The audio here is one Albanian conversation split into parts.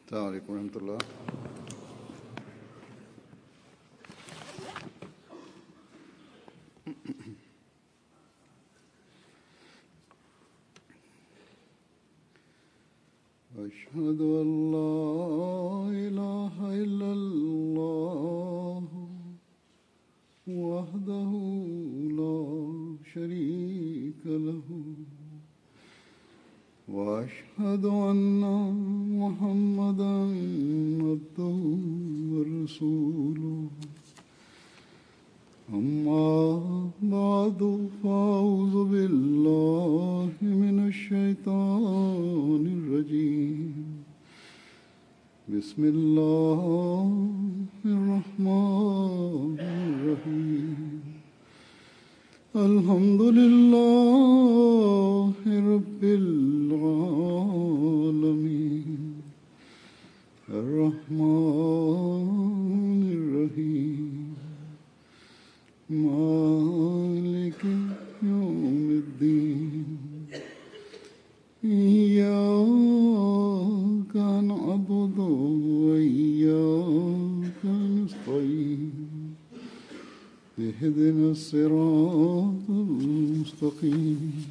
السلام عليكم ورحمة الله. أشهد أن لا إله إلا الله وحده لا شريك له وأشهد أن محمدا عبده ورسوله أما بعد فأعوذ بالله من الشيطان الرجيم بسم الله الرحمن الرحيم الحمد لله رب العالمين الرحمن الرحيم مالك يوم الدين إياك نعبد وإياك نستعين اهدنا الصراط المستقيم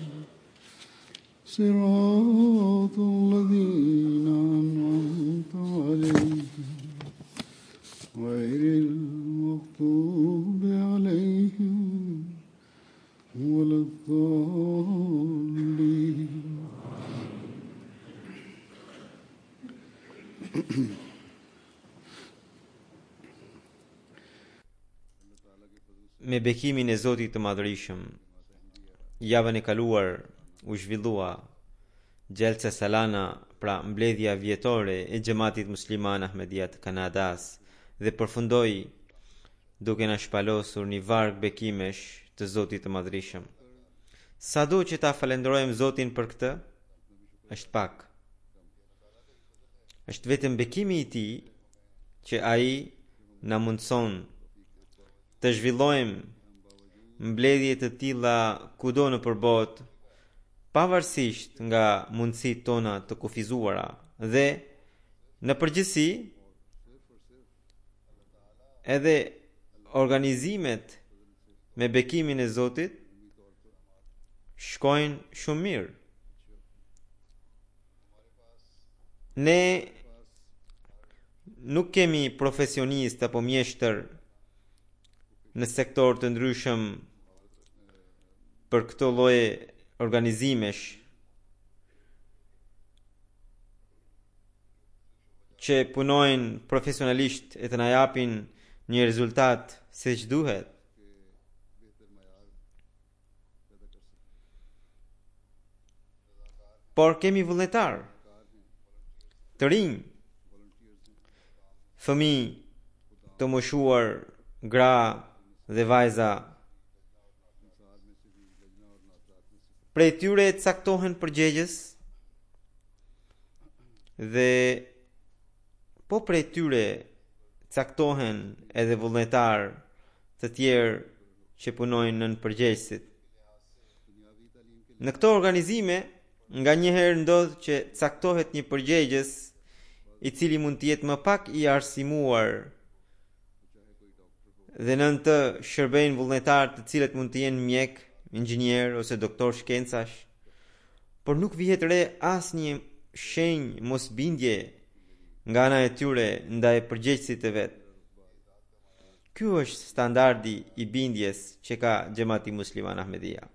صراط الذين أنعمت عليهم غير المغضوب عليهم ولا الضالين. Me bekimin e Zotit të Madhërisëm, javën e kaluar u zhvillua Gjelsa Salana, pra mbledhja vjetore e Xhamatit Musliman Ahmedia të Kanadas, dhe përfundoi duke na shpalosur një varg bekimesh të Zotit të Madhërisëm. Sado që ta falenderojmë Zotin për këtë, është pak. Është vetëm bekimi i Tij që Ai na mundson të zhvillojmë mbledhje të tilla kudo në përbot, pavarësisht nga mundësitë tona të kufizuara, dhe në përgjithësi edhe organizimet me bekimin e Zotit shkojnë shumë mirë. Ne nuk kemi profesionistë apo mjeshtër në sektor të ndryshëm për këto lloje organizimesh që punojnë profesionalisht e të na japin një rezultat siç duhet. Por kemi vullnetar të rinj, fëmijë të moshuar, gra dhe vajza. Prej tyre caktohen përgjegjës dhe po prej tyre caktohen edhe vullnetar të tjerë që punojnë nën përgjegjësit. Në këto organizime nga njëherë ndodh që caktohet një përgjegjës i cili mund të jetë më pak i arsimuar dhe nën të shërbejnë vullnetar të cilët mund të jenë mjek, inxhinier ose doktor shkencash, por nuk vihet re asnjë shenjë mosbindje nga ana e tyre ndaj përgjegjësit të vet. Ky është standardi i bindjes që ka Xhamati Musliman Ahmedia.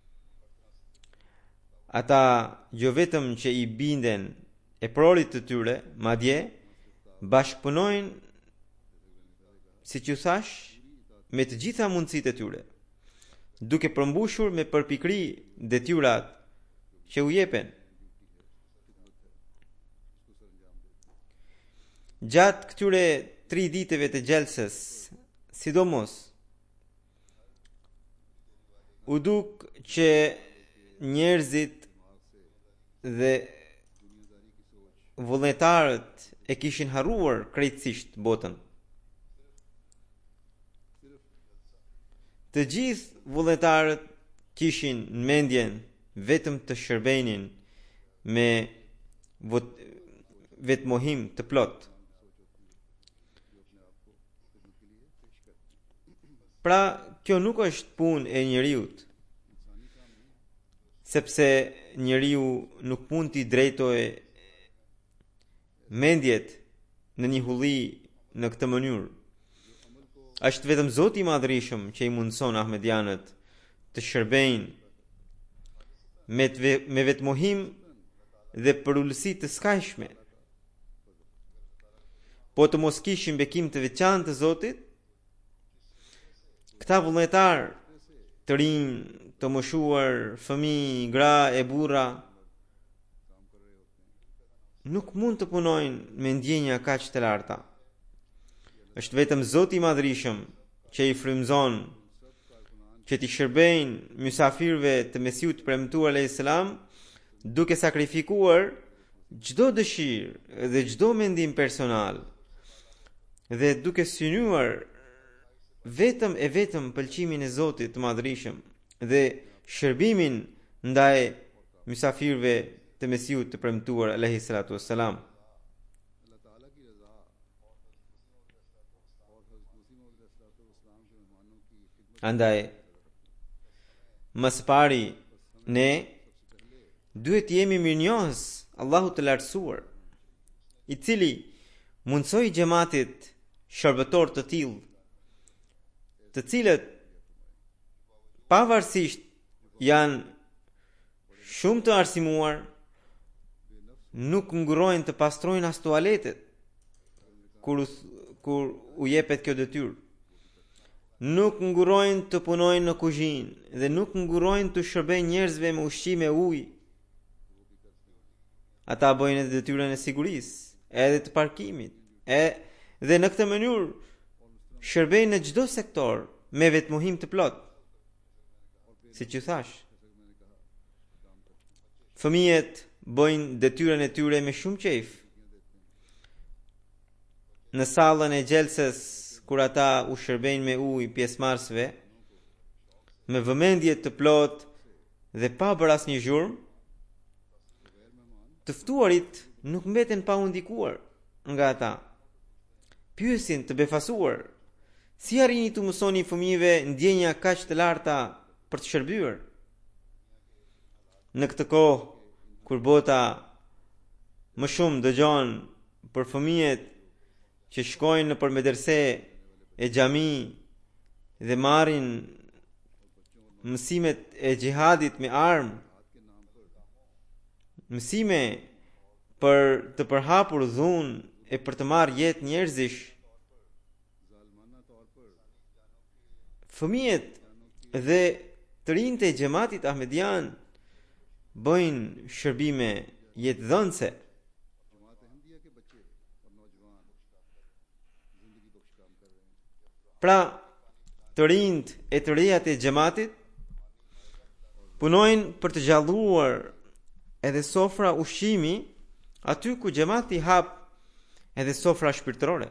Ata jo vetëm që i binden e prorit të tyre, madje bashkëpunojnë, siç ju thash, me të gjitha mundësitë e tyre, duke përmbushur me përpikri detyrat që u jepen. Gjatë këtyre 3 ditëve të gjelsës, sidomos, u duk që njerëzit dhe vullnetarët e kishin harruar krejtësisht botën. Të gjithë vullnetarët kishin në mendjen vetëm të shërbenin me vetmohim të plot. Pra, kjo nuk është punë e njeriut, sepse njeriu nuk mund t'i drejtojë mendjet në një hulli në këtë mënyrë. Është vetëm Zoti i Madhërisëm që i mundson ahmedianët të shërbejnë me vetmohim dhe për ullësi të skajshme. Po të mos kishin bekim të veçantë të Zotit, këta vullnetar të rinj, të moshuar, fëmijë, gra e burra, nuk mund të punojnë me ndjenja kaq të larta. Është vetëm Zoti i Madhërisëm që i frymëzon që t'i shërbejnë mysafirëve të Mesiut premtuar alayhis salam, duke sakrifikuar çdo dëshirë dhe çdo mendim personal dhe duke synuar vetëm e vetëm pëlqimin e Zotit të Madhërisëm dhe shërbimin ndaj mysafirëve të Mesiut të premtuar alayhis salatu wassalam. Andaj, më së pari, ne duhet jemi mirënjohës Allahut të lartësuar, i cili mundsoi xhamatit shërbëtor të tillë, të cilët pavarësisht janë shumë të arsimuar, nuk ngurojnë të pastrojnë as tualetet kur u jepet kjo detyrë. Nuk ngurojnë të punojnë në kuzhinë dhe nuk ngurojnë të shërbejnë njerëzve me ushqim e ujë. Ata bëjnë edhe detyrën e sigurisë, edhe të parkimit, dhe në këtë mënyrë shërbejnë në çdo sektor me vetmohim të plot. Siç u thash, fëmijët bëjnë detyrën e tyre me shumë qejf. Në sallën e xhelses, kur ata u shërbejnë me ujë pjesëmarrësve, me vëmendje të plot dhe pa bërë asnjë zhurmë, të ftuarit nuk mbeten pa u ndikuar nga ata. Pyesin të befasuar, si arrini të mësoni fëmijëve ndjenja kaq të larta për të shërbyer? Në këtë kohë, kur bota më shumë dëgjon për fëmijët që shkojnë në për medrese e xhami dhe marrin mësimet e xhihadit me armë, mësime për të përhapur dhunë e për të marrë jetë njerëzish, fëmijët dhe të rinjtë e xhamatit ahmedian bëjnë shërbime jetëdhënëse. Pra, të rinjtë e të rejat e xhamatit punojnë për të gjallëruar edhe sofra ushqimi aty ku xhamati hap edhe sofra shpirtërore.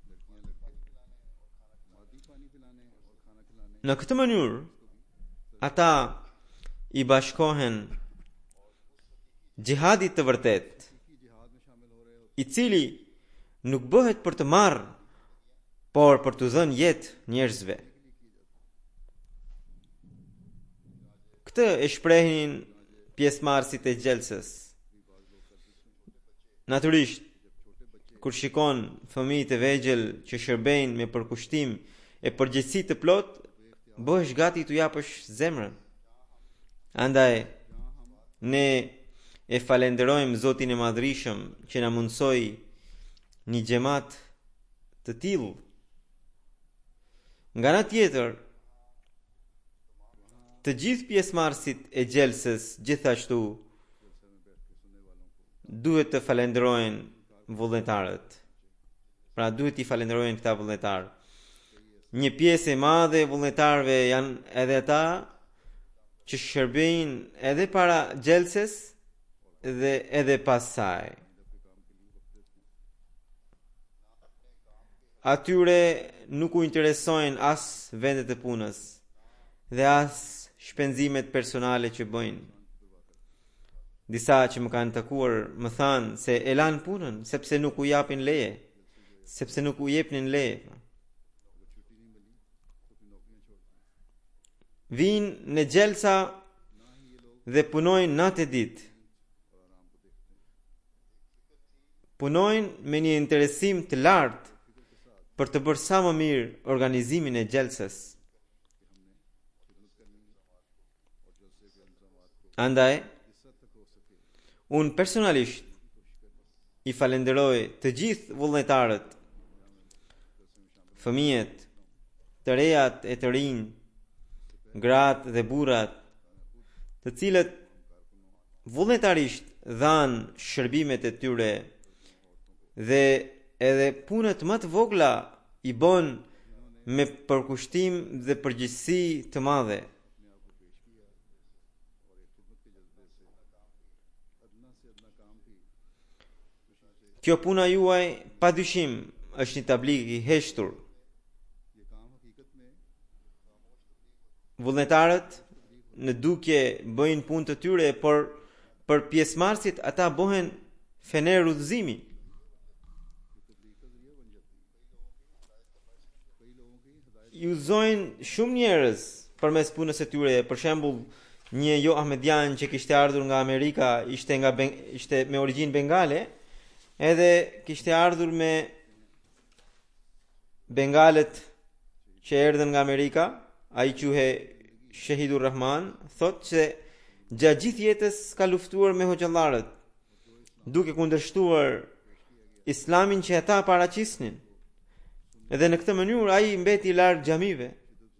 Në këtë mënyrë, ata i bashkohen xhihadit të vërtet, i cili nuk bëhet për të marrë, por për të dhënë jetë njerëzve. Këtë e shprehin pjesëmarrësit e xhelses. Natyrisht, kur shikon fëmijët e vegjël që shërbejnë me përkushtim e përgjegjësi të plot, bëhesh gati t'u japësh zemrën. Andaj, ne e falenderojmë Zotin e Madhërisëm që na mundsoi një xhamat të tillë. Nga ana tjetër, të gjithë pjesëmarrësit e xhelses gjithashtu duhet të falenderojnë vullnetarët. Pra duhet i falenderojnë këta vullnetarë. Një pjesë e madhe e vullnetarëve janë edhe ata që shërbejnë edhe para xhelses dhe edhe pas saj. Atyre nuk u interesojnë as vendet e punës dhe as shpenzimet personale që bëjnë. Disa që më kanë takuar më thanë se e lanë punën sepse nuk u japin leje, sepse nuk u jepnin leje. Vinë në gjelsa dhe punojnë natë e ditë. Punojnë me një interesim të lartë për të bërë sa më mirë organizimin e gjelsës. Andaj, unë personalisht i falenderoj të gjithë vullnetarët, fëmijët, të rejat e të rinj, gratë dhe burrat, të cilët vullnetarisht dhanë shërbimet e tyre dhe edhe punët më të vogla i bën me përkushtim dhe përgjegjësi të madhe. Kjo puna juaj padyshim është një tablik i heshtur. Vullnetarët në dukje bëjnë punë të tyre, por për pjesëmarrësit ata bëhen fener udhëzimi. Ju zojnë shumë njerëz përmes punës së tyre. Për shembull, një jo ahmedian që kishte ardhur nga Amerika, ishte me origjinë bengale, edhe kishte ardhur me bengalet që erdhën nga Amerika. Ai quhe Shahidur Rahman, thotë se gjatë gjithë jetës ka luftuar me hoxhallarët, duke kundërshtuar islamin që ata paraqisnin. Edhe në këtë mënyrë ai mbeti larg xhamive,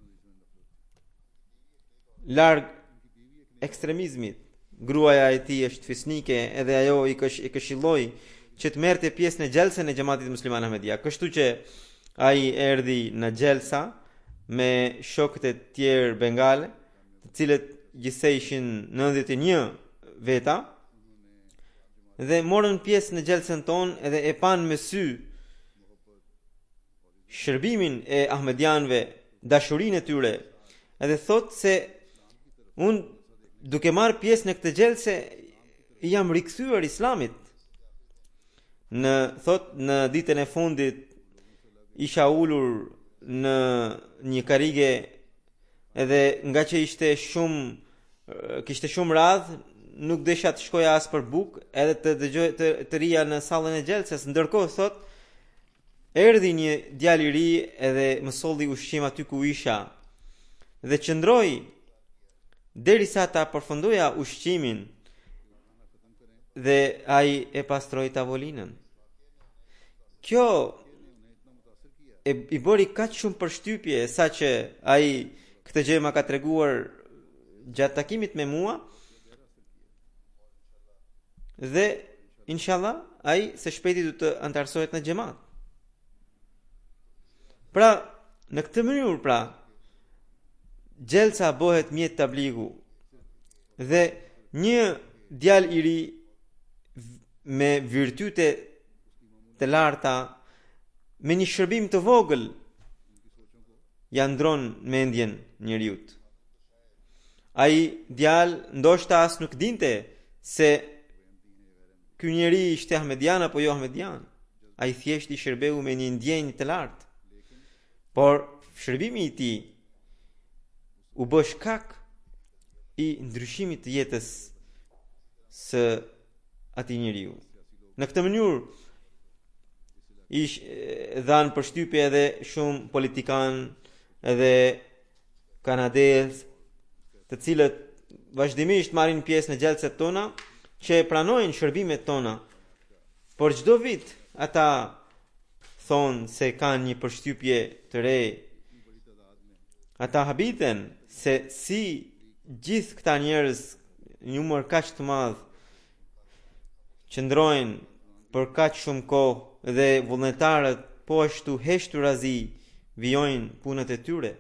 larg ekstremizmit. Gruaja e tij është fisnike, edhe ajo i këshilloi që të merrte pjesë në xhelsën e xhamatit musliman Ahmedia. Kështu që ai erdhi në xhelsa me shokët e tjerë bengale, të cilët gjithsej ishin 91 veta, dhe morën pjesë në xhelsën tonë edhe e panë me sy shërbimin e ahmedianëve, dashurinë e tyre, edhe thotë se unë duke marrë pjesë në këtë gjelse jam rikthyer islamit. Në ditën e fundit isha ulur në një karige, edhe nga që kishte shumë radh, nuk desha të shkoja as për bukë, edhe të dëgjoj të rija në sallën e gjelsës. Ndërkohë thotë, erdhi një djalë i ri edhe më solli ushqim aty ku isha, dhe qëndroi derisa ta përfundoja ushqimin dhe ai e pastroi tavolinën. Kjo i bëri kaq shumë përshtypje saqë ai këtë gjë ma ka treguar gjatë takimit me mua, dhe inshallah ai së shpejti do të antarësohet në xhamat. Pra, në këtë mënyrë, gjelsa bëhet mjet tabligu, dhe një djalë i ri me virtyte të larta, me një shërbim të vogël, ja ndron mendjen njeriut. Ai djalë ndoshta as nuk dinte se ky njeri ishte ahmedian apo jo ahmedian. Ai thjesht i shërbeu me një ndjenjë të lartë. Por shërbimi i tij u bë shkak i ndryshimit të jetës së atij njeriu. Në këtë mënyrë dhanë përshtypje edhe shumë politikan edhe kanadez, të cilët vazhdimisht marrin pjesë në gjelset tona, që pranojnë shërbimet tona, por çdo vit ata thonë se kanë një përshtypje të re. Ata habiten se si gjithë këta njerëz, një numër kaq të madh, qëndrojnë për kaq shumë kohë, dhe vullnetarët po ashtu heshturazi vijojnë punët e tyre.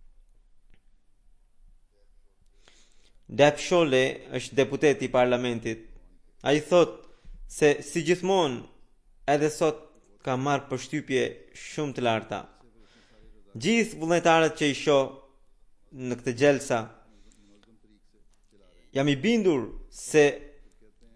Dap Shole është deputet i parlamentit. Ai thot se si gjithmonë edhe sot ka marrë përshtypje shumë të larta. Gjithë vullnetarët që i shoh në këtë gjelsa, jam i bindur se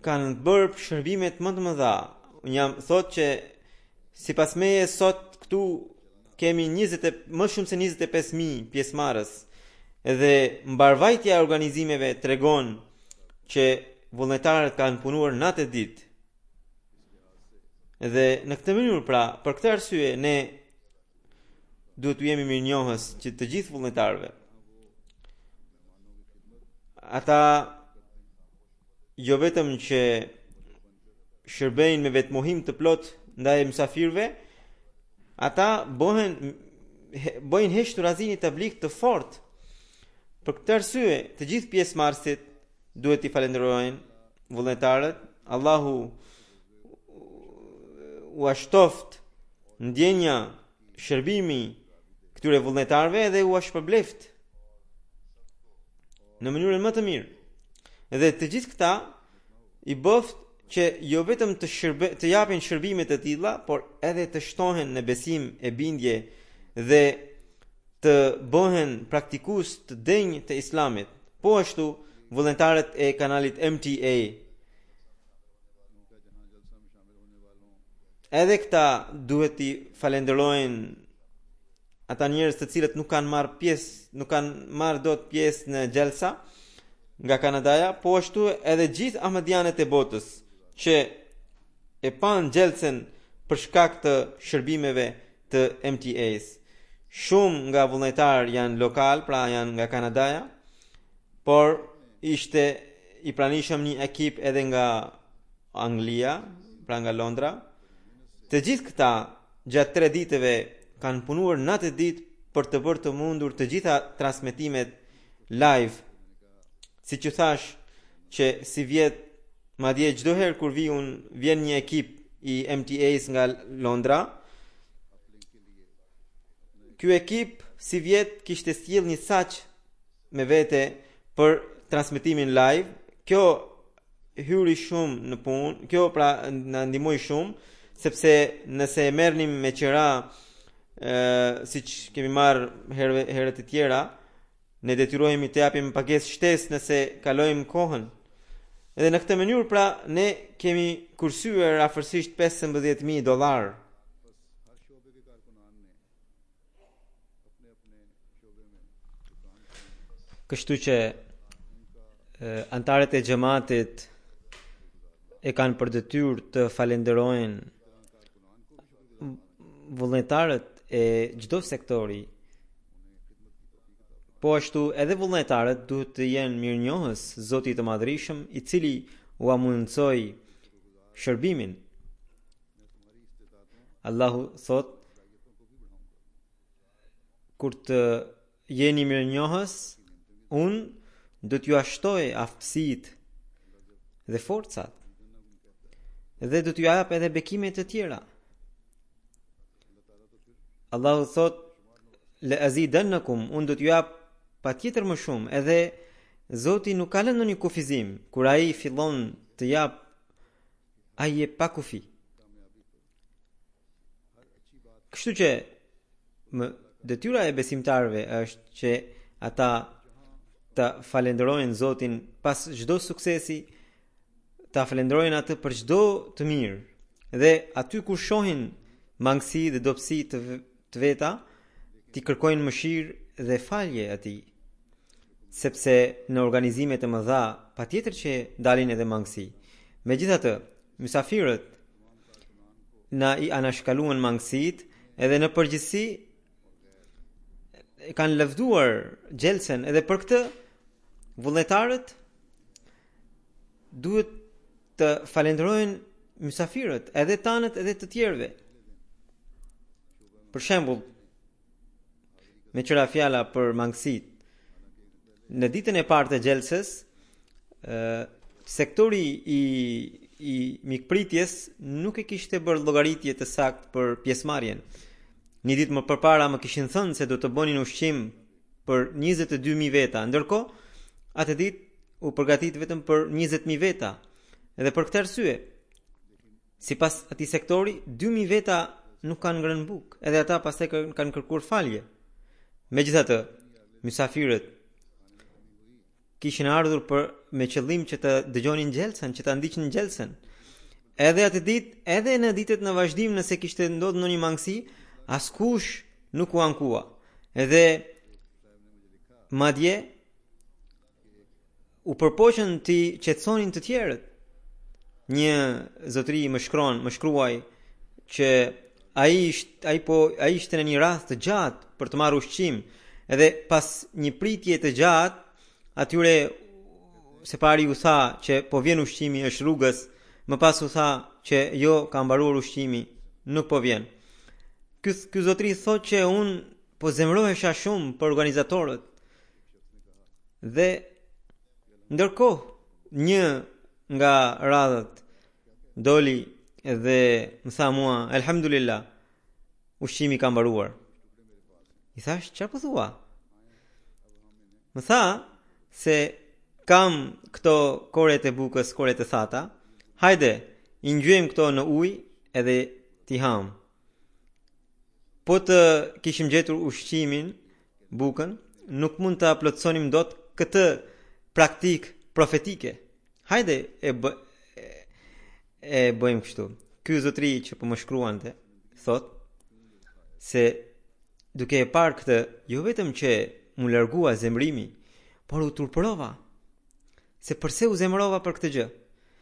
kanë bërë shërbimet më të mëdha. Unë jam thot që sipas meje sot këtu kemi më shumë se 25.000 pjesëmarrës. Edhe mbarvajtja e organizimeve tregon që vullnetarët kanë punuar natë e ditë. Edhe në këtë mënyrë, pra, për këtë arsye ne duhet të jemi mirënjohës që të gjithë vullnetarëve. Ata jo vetëm që shërbejnë me vetmohim të plot ndaj mysafirëve, ata bojnë heshturazi të tabligh të fortë. Për këtë arsye, të gjithë pjesëmarrësit duhet t'i falenderojnë vullnetarët. Allahu u ashtoft ndjenja shërbimi këtyre vullnetarëve dhe u shpërbleft në mënyrën më të mirë. Edhe të gjithë këta i bëft që jo vetëm të japin shërbime të tilla, por edhe të shtohen në besim e bindje dhe të bëhen praktikues të denj të Islamit. Po ashtu vullnetarët e kanalit MTA, edhe këta duhet t'i falenderojnë ata njerëz të cilët nuk kanë marrë dot pjesë në Gjelsa nga Kanadaja, po ashtu edhe gjithë ahmedianët e botës që e pan Gjelsen për shkak të shërbimeve të MTA-s. Shumë nga vullnetarë janë lokal, pra janë nga Kanadaja, por ishte i pranishëm një ekip edhe nga Anglia, pra nga Londra. Të gjithë këta gjatë 3 ditëve kanë punuar natë e ditë për të bërë të mundur të gjitha transmetimet live. Si që thash që si vjet, madje çdo herë kur vjen një ekip i MTA-s nga Londra, ky ekip si vjet kishte sjell një saç me vete për transmetimin live. Kjo hyri shumë në punë, kjo pra na ndihmoi shumë, sepse nëse e merrnim me qira siç kemi marrë herët e tjera, ne detyrohemi të japim pagesë shtesë nëse kalojmë kohën. Edhe në këtë mënyrë, pra, ne kemi kursyer afërsisht $15,000. Kështu që antarët e xhamatit e kanë për detyrë të falenderojnë vullnetarët e çdo sektori. Po ashtu edhe vullnetarët duhet të jenë mirënjohës Zotit të Madhërisëm, i cili u mundsoi shërbimin. Allahu thot: kur të jeni mirënjohës, unë do t'ju ashtoj aftësitë dhe forcat, dhe do t'ju jap edhe bekime të tjera. Allahu thot: le azidannakum, unë do t'ju jap patjetër më shumë. Edhe Zoti nuk ka lënë në një kufizim. Kur ai fillon të jap, ai e pa kufi. Kështu që detyra e besimtarëve është që ata të falenderojnë Zotin pas çdo suksesi, ta falenderojnë atë për çdo të mirë, dhe aty ku shohin mangësi dhe dobësi të veta, ti kërkojnë mëshirë dhe falje atij, sepse në organizime të mëdha patjetër që dalin edhe mangësi. Megjithatë, mysafirët na i anashkaluan mangësitë, edhe në përgjithësi kanë lëvduar Gjelsen, edhe për këtë vullnetarët duhet të falenderojnë mysafirët, edhe tanët edhe të tjerëve. Për shembull, me qëra fjala për mangësit, në ditën e parë të Gjelses, sektori i mikpritjes nuk e kishte bërë llogaritje të saktë për pjesëmarrjen. Një ditë më përpara më kishin thënë se do të bënin ushqim për 22.000 veta, ndërkohë atë ditë u përgatit vetëm për 20.000 veta. Edhe për këtë arsye, sipas atij sektori, 2.000 veta nuk kanë ngrënë bukë, edhe ata pastaj kanë kërkuar falje. Megjithatë, mysafirët kishin ardhur për me qëllim që të dëgjonin xhelsen, që ta ndiqnin xhelsen. Edhe atë ditë, edhe në ditët në vazhdim, nëse kishte ndodhur ndonjë mangësi, askush nuk u ankua. Edhe madje u përpoqën të qetësonin të tjerët. Një zotëri më shkruaj që ai ishte në një rast të gjatë për të marrë ushqim, edhe pas një pritje të gjatë, atyre se pari u tha që po vjen ushqimi, është rrugës, më pas u tha që jo, ka mbaruar ushqimi, nuk po vjen. Ky zotëri thotë që unë po zemrohesha shumë për organizatorët. Dhe ndërkohë një nga radhët doli dhe më tha mua, elhamdulillah, ushqimi ka mbaruar. I thash, çfarë po thua? Më tha se kam këto koret e bukës, koret e thata, hajde, i ngjojmë këto në ujë edhe t'i ham. Po të kishim gjetur ushqimin, bukën, nuk mund të plotësonim dot këtë praktik profetike. Hajde e bëjmë kështu. Ky zotëri që po më shkruante, thot se duke e parë këtë, jo vetëm që mu largua zemrimi, por u turpërova. Se përse u zemrova për këtë gjë?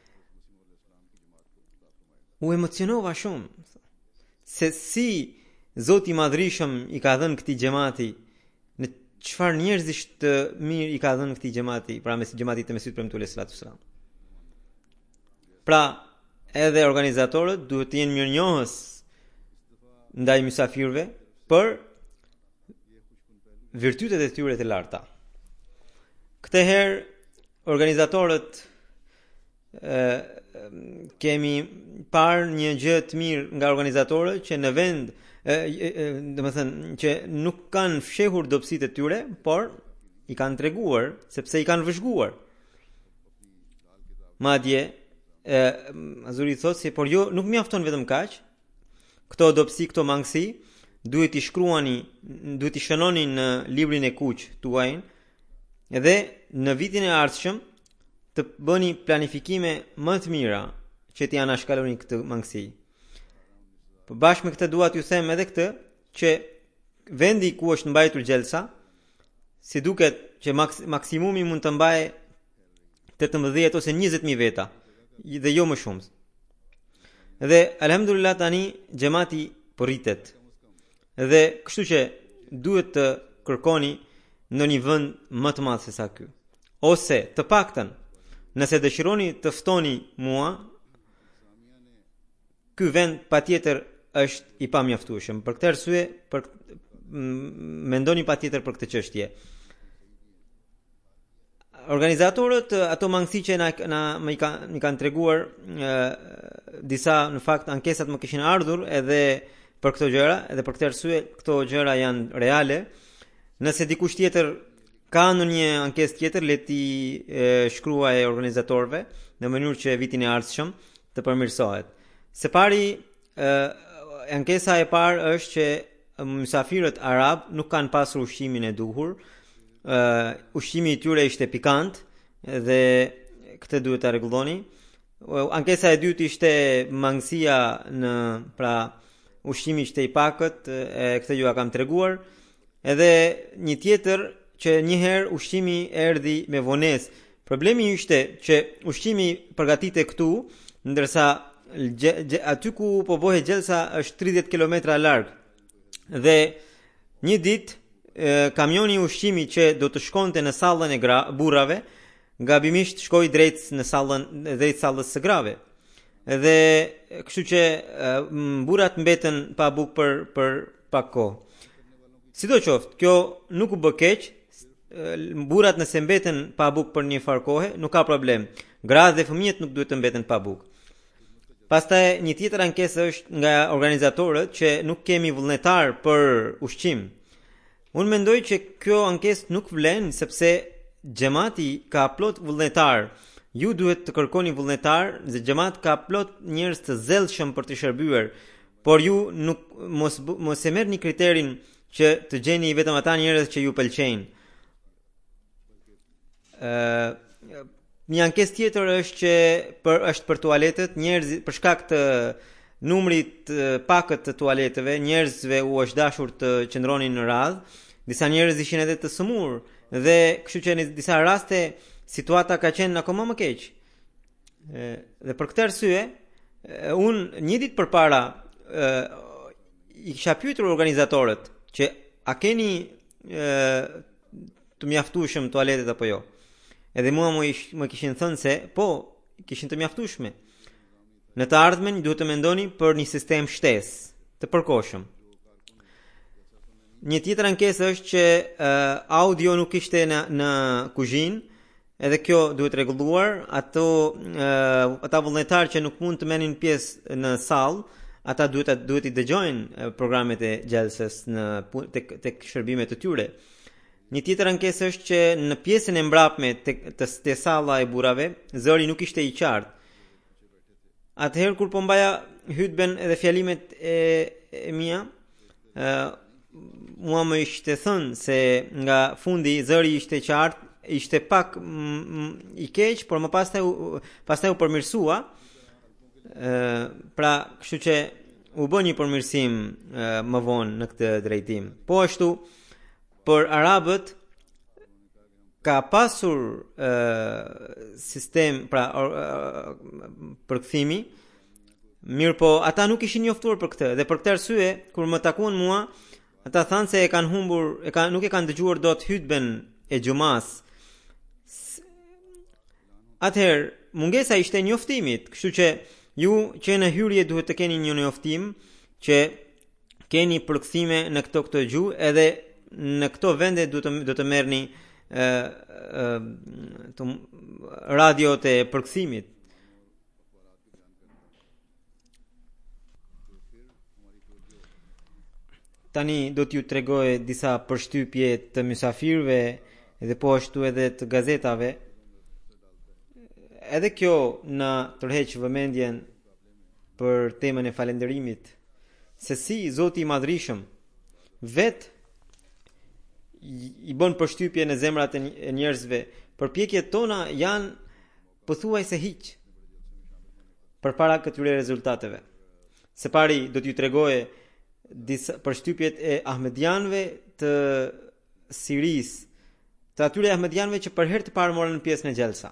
U emocionova shumë. Se si Zoti i Madhrishëm i ka dhënë këtij xhamati, në çfarë njerëzish të mirë i ka dhënë këtij xhamati, pra me xhamatit të Mesihut premtues sallallahu alaihi wasallam. Pra, edhe organizatorët duhet të jenë mirënjohës ndaj mysafirëve për virtytet e tyre të larta. Këtë herë organizatorët kemi parë një gjë të mirë nga organizatorët që në vend domethënë që nuk kanë fshehur dobësitë e tyre, por i kanë treguar sepse i kanë vëzhguar. Madje Azuri thotë se por jo, nuk mjafton vetëm kaq. Këto dobësi, këto mangësi duhet i shkruani, duhet i shënoni në librin e kuq tuaj, edhe në vitin e ardhshëm të bëni planifikime më të mira që t'i anashkaloni këtë mangësi. Bashkë me këtë dua t'ju them edhe këtë, që vendi ku është mbajtur xhelsa, si duket që maksimumi mund të mbajë 18 ose 20.000 veta, dhe jo më shumë. Dhe alhamdulillah tani xhamati po rritet. Dhe kështu që duhet të kërkoni në një vend më të madh se sa ky. Ose të paktën, nëse dëshironi të ftoni mua, ky vend patjetër është i pamjaftueshëm. Për këtë arsye, mendoni patjetër për këtë çështje. Organizatorët, ato mangësi që më kanë treguar, disa në fakt ankesat më kishin ardhur edhe për këto gjëra, edhe për këtë arsye këto gjëra janë reale. Nëse dikush tjetër ka ndonjë ankesë tjetër, le ti shkruaj organizatorëve në mënyrë që vitin e ardhshëm të përmirësohet. Së pari, ankesa e parë është që mysafirët arab nuk kanë pasur ushqimin e duhur. Ushqimi i tyre ishte pikant dhe këtë duhet ta rregulloni. Ankesa e dytë ishte mangësia në pra ushqimi ishte i pakët, këtë ju kam treguar. Edhe një tjetër që një herë ushqimi erdhi me vonesë. Problemi ishte që ushqimi përgatitej këtu, ndërsa aty ku po bëhej xhelsa është 30 kilometra larg. Dhe një ditë kamioni i ushqimit që do të shkonte në sallën e burrave, gabimisht shkoi drejt sallës së grave. Dhe kështu që burrat mbeten pa bukë për pak kohë. Sidoqoftë, kjo nuk u bë keq. Burrat nëse mbeten pa bukë për një farë kohe, nuk ka problem. Gratë dhe fëmijët nuk duhet të mbeten pa bukë. Pastaj një tjetër ankesë është nga organizatorët që nuk kemi vullnetar për ushqim. Unë mendoj që kjo ankesë nuk vlen, sepse xhamati ka plot vullnetar. Ju duhet të kërkoni vullnetar, se xhamati ka plot njerëz të zellshëm për të shërbyer, por ju nuk mos e merrni kriterin që të gjeni vetëm ata njerëz që ju pëlqejnë. Një ankesë tjetër është që është për tualetet, njerëzit për shkak të numrit pakët të tualeteve, njerëzve u është dashur të qëndronin në radhë, disa njerëz ishin edhe të sëmurë dhe kështu që në disa raste situata ka qenë akoma më keq. Dhe për këtë arsye, unë një ditë përpara i kisha pyetur organizatorët që a keni të mjaftueshëm tualetet apo jo. Edhe mua më kishin thënë se po, kishin të mjaftueshme. Në të ardhmen duhet të mendoni për një sistem shtesë të përkohshëm. Një tjetër ankesë është që audio nuk ishte në kuzhinë, edhe kjo duhet rregulluar. Ata vullnetarë që nuk mund të merrin pjesë në sallë, ata duhet i dëgjojnë programet e gjelsës tek shërbimet e tyre. Një tjetër ankesë është që në pjesën e mbrapme të salla e burrave, zëri nuk ishte i qartë. Atëherë kur po mbaja hutben edhe fjalimet e mia, mua më ishte thënë se nga fundi zëri ishte i qartë, ishte pak i keq, por më pastaj u përmirësua. Pra, kështu që u bë një përmirësim më vonë në këtë drejtim. Po ashtu për arabët ka pasur sistem përkthimi, mirë po ata nuk ishin njoftuar për këtë, dhe për këtë arsye kur më takuan mua, ata thanë se nuk e kanë dëgjuar dot hutben e xumas. Atëherë mungesa ishte njoftimit, kështu që ju që në hyrje duhet të keni një njoftim që keni përkthime në këtë gjuhë, edhe në këto vende do të merrni radiot e përkthimit. Tani do t'ju tregoj disa përshtypje të mysafirëve dhe po ashtu edhe të gazetave. Edhe kjo na tërheq vëmendjen për temën e falënderimit, se si Zoti i Madhrishëm vetë i bën përshtypje në zemrat e njerëzve. Përpjekjet tona janë pothuajse hiq përpara këtyre rezultateve. Së pari do t'ju tregoj disa përshtypjet e ahmedianëve të Sirisë, të atyre ahmedianëve që për herë të parë morën pjesë në xhelsa.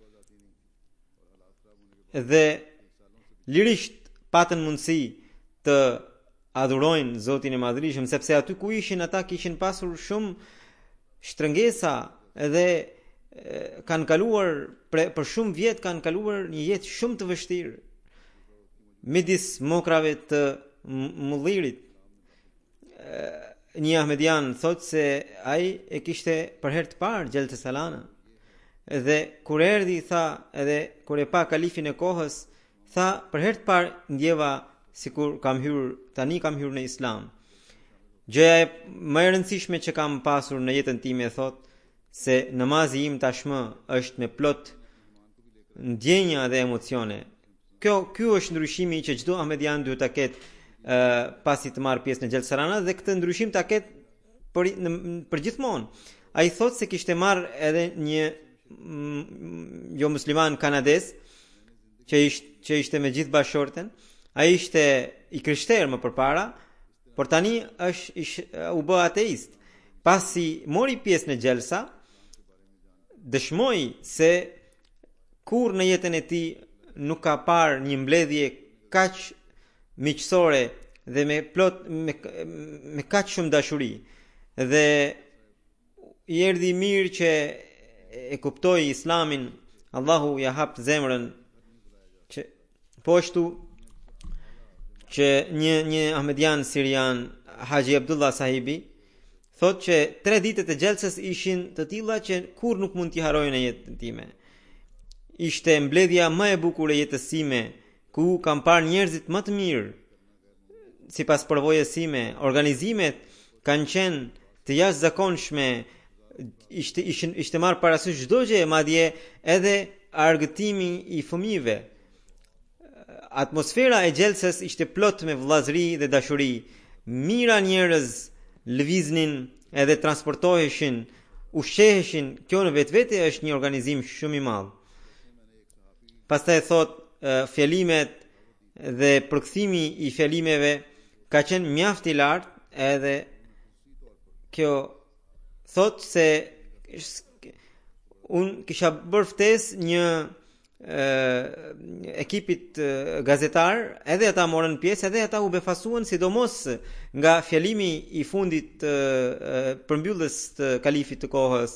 Dhe lirisht patën mundësi të adhurojnë Zotin e Madhrishëm, sepse aty ku ishin ata kishin pasur shumë shtrëngesa dhe kanë kaluar për shumë vjet, kanë kaluar një jetë shumë të vështirë midis mokrave të mullirit. Një ahmedian thot se ai e kishte për herë të parë Gjelse Salana, dhe kur erdhi tha, edhe kur e pa kalifin e kohës, tha për herë të parë ndjeva sikur kam hyrë në Islam. Gjëja më e rëndësishme që kam pasur në jetën time, thot, se namazi im tashmë është me plot ndjenja dhe emocione. Ky është ndryshimi që çdo ahmedian duhet ta ketë pasi të marrë pjesë në Gjelse Salana, dhe këtë ndryshim ta ketë për gjithmonë. Ai thot se kishte marrë edhe një jo musliman kanades që ishte me gjithë bashorten. Ai ishte i krishterë më përpara, por tani u bë ateist. Pasi mori pjesë në xhelsa, dëshmoi se kur në jetën e tij nuk ka parë një mbledhje kaq miqësore dhe me kaq shumë dashuri. Dhe i erdhi mirë që e kuptoi Islamin, Allahu ja hap zemrën. Që po ashtu që një ahmedian sirian, Haji Abdullah Sahibi, thot që 3 ditët e xhelsës ishin të tilla që kur nuk mund t'i harroj në jetën time. Ishte mbledhja më e bukur e jetës sime, ku kam parë njerëzit më të mirë. Sipas përvojës sime, organizimet kanë qenë të jashtëzakonshme, ishte marrë parasysh çdo gjë, madje edhe argëtimi i fëmijëve. Atmosfera e xhelsës ishte plot me vëllazëri dhe dashuri. Mira njerëz lëviznin edhe transportoheshin, ushqeheshin. Kjo në vetvete është një organizim shumë i madh. Pastaj thot fjalimet dhe përkthimi I fjalimeve ka qenë mjaft I lartë, edhe kjo thot se unë kisha bërë ftesë një ekipit gazetar, edhe ata morën pjesë, edhe ata u befasuan sidomos nga fjalimi I fundit përmbyllës të kalifit të kohës.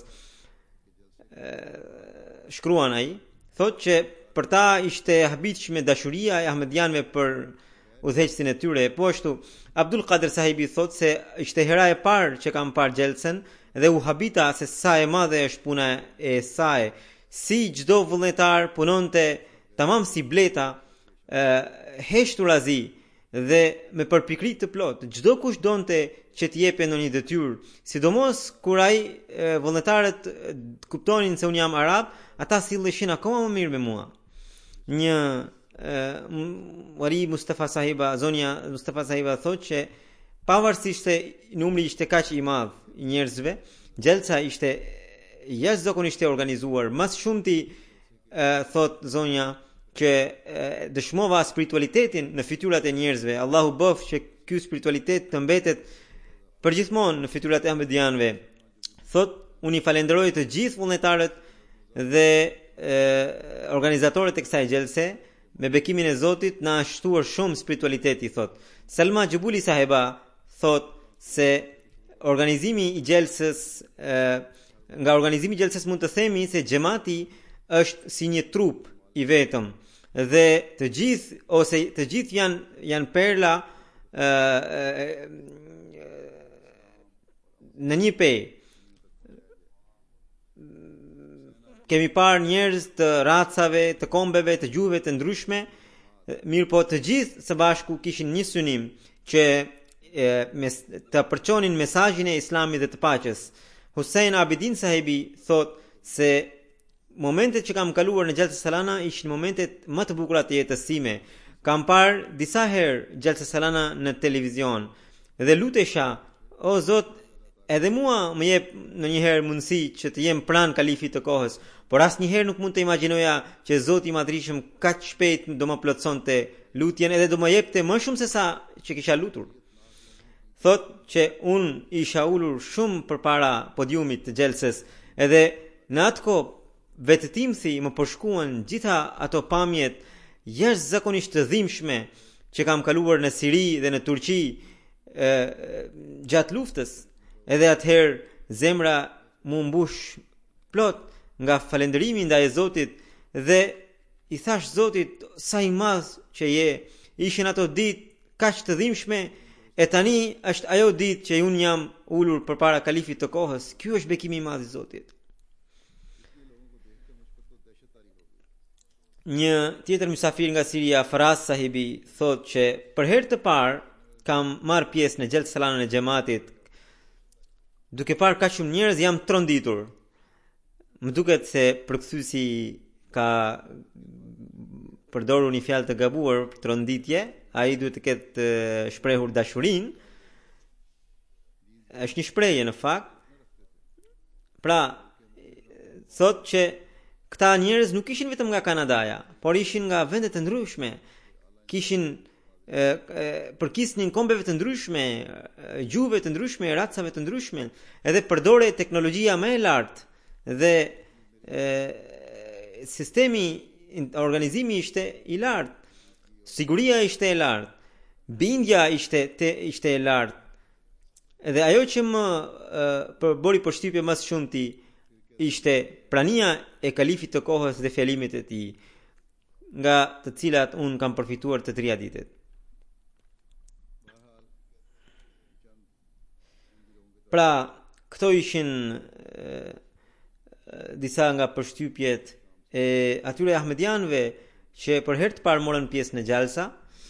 Shkruan ai, thotë që për ta ishte habitshme dashuria e ahmedianëve për udhëheqësin e tyre. Po ashtu Abdul Qadir Sahibi thotë se ishte hera e parë që kam parë Gjelsen dhe u habita se sa e madhe është puna e saj. Si çdo vullnetar punonte tamam si bleta, heshtur azi dhe me përpikri të plot. Çdo kush donte që të jepte ndonjë detyrë, sidomos kur ai vullnetarët kuptonin se un jam arab, ata silleshin akoma më mirë me mua. Një Wali Mustafa Sahiba, zonja Mustafa Sahiba thotë që pavarësisht se numri ishte kaq I madh I njerëzve, Gjelsa ishte jashtëzakonisht e organizuar. Mas shumti thot zonja që dëshmova spiritualitetin në fytyrat e njerëzve. Allahu bëf që ky spiritualitet të mbetet përgjithmonë në fytyrat e ahmedianëve. Thot unë I falenderoj të gjithë vullnetarët dhe organizatorët e kësaj gjelse. Me bekimin e Zotit na shtuar shumë spiritualiteti, thot. Salma Gjubuli Sahiba thot se organizimi I gjelsës, nga organizimi I gjelsës mund të themi se xhamati është si një trup I vetëm dhe të gjithë janë perla në një pej. Kemi parë njerëz të racave, të kombeve, të gjuhëve të ndryshme, mirë po të gjithë së bashku kishin një synim që të përçonin mesazhin e Islamit dhe të paqes. Hussein Abidin Sahibi thot se momentet që kam kaluar në Gjelsa Salana ishin momentet më të bukura të jetës time. Kam parë disa herë Gjelsa Salana në televizion dhe lutesha, o Zot, edhe mua më jep ndonjëherë mundësi që të jem pranë kalifit të kohës, por asnjëherë nuk mund të imagjinoja që Zoti I Madhrishëm kaq shpejt do më plotësonte lutjen edhe do më jepte më shumë se sa që kisha lutur. Thot që unë isha ulur shumë përpara podiumit të gjelsës, edhe në atë kohë vetëtimthi më përshkuan gjitha ato pamjet jashtëzakonisht të dhimbshme që kam kaluar në Siri dhe në Turqi gjatë luftës. Edhe atëherë zemra mu mbush plot nga falënderimi ndaj Zotit dhe I thash Zotit sa I madh që je. Ishin ato ditë kaq të dhimbshme e tani është ajo ditë që unë jam ulur përpara kalifit të kohës. Ky është bekimi I madh I Zotit. Një tjetër mysafir nga Siria, Faraz Sahibi, thot që për herë të parë kam marr pjesë në Gjelsa Salana e xhamatit. Duke parë kaq shumë njerëz jam tronditur. Më duket se përkthyesi ka përdorur një fjalë të gabuar, tronditje, ai duhet të ketë shprehur dashurinë. Është një shprehje në fakt. Pra, thot që këta njerëz nuk ishin vetëm nga Kanadaja, por ishin nga vende të ndryshme. Kishin përkisnin kombeve të ndryshme, gjuhëve të ndryshme, racave të ndryshme, edhe përdore teknologjia më e lartë dhe sistemi organizimi ishte I lartë, siguria ishte e lartë, bindja ishte e lartë. Dhe ajo që më bëri përshtypje më së shumti ishte prania e kalifit të kohës dhe fjalimet e tij, nga të cilat un kam përfituar të 3 ditët. Pra, këto ishin disa nga përshtypjet e atyre ahmedianëve që për herë të parë morën pjesë në Gjalsa.